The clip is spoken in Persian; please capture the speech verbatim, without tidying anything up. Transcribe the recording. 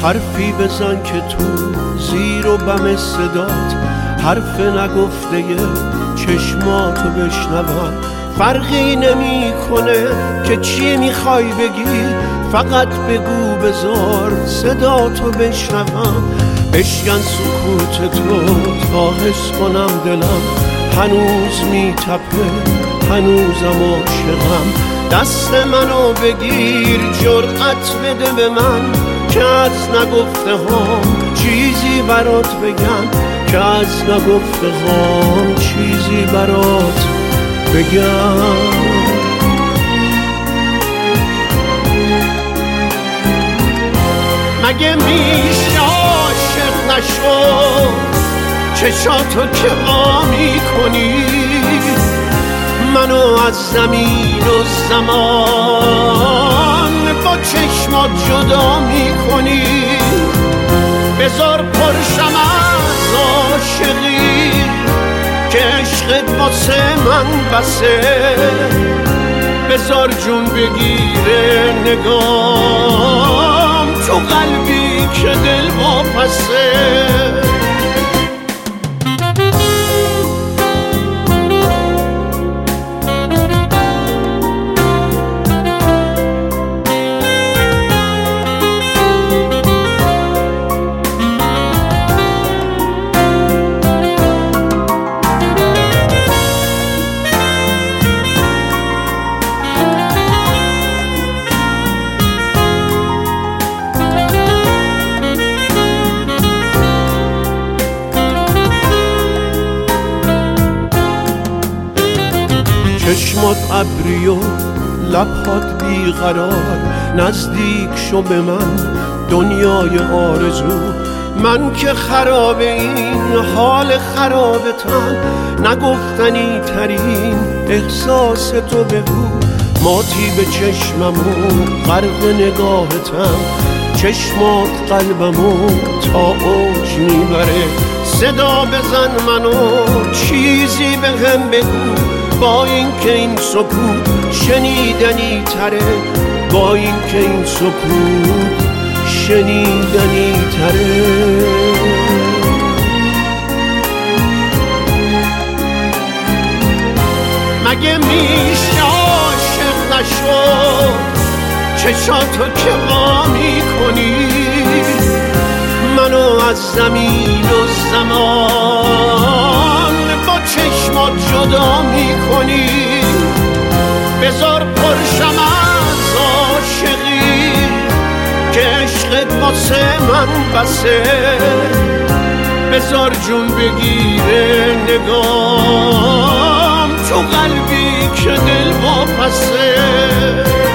حرفی بزن که تو زیر و بم صدات حرف نگفته چشماتو بشنوم. فرقی نمی کنه که چی میخوای بگی، فقط بگو بذار صداتو بشنوم. بشکن سکوت تو تا حس کنم دلم هنوز میتپه، هنوزم عاشقم. دست منو بگیر جرأت بده به من که از نگفته هام چیزی برات بگم، که از نگفته هام چیزی برات بگم. مگه میشه عاشق نشو چشاتو که وا میکنی، منو از زمین و زمان با چشمات جدا میکنی. بذار پرشم از عاشقی که عشقت واسه من بسه، بذار جون بگیره نگام تو قلبی که دل واپسه. چشمات ابری و لبهات بیقرار، نزدیک شو به من دنیای آرزو. من که خراب این حال خرابتم، نگفتنی ترین احساس تو بگو. ماتی به چشمم و غرق نگاهتم، چشمات قلبمو تا اوج میبره. صدا بزن منو چیزی به هم بگو، با این که این سکوت شنیدنی تره، با این که این سکوت شنیدنی تره. مگه میشه عاشق نشو چشاتو که وا میکنی، منو از زمین و زمان با چشمات جدا میکنی. بذار پرشم از عاشقی که عشقت واسه من بسه، بذار جون بگیره نگام تو قلبی که دل واپسه.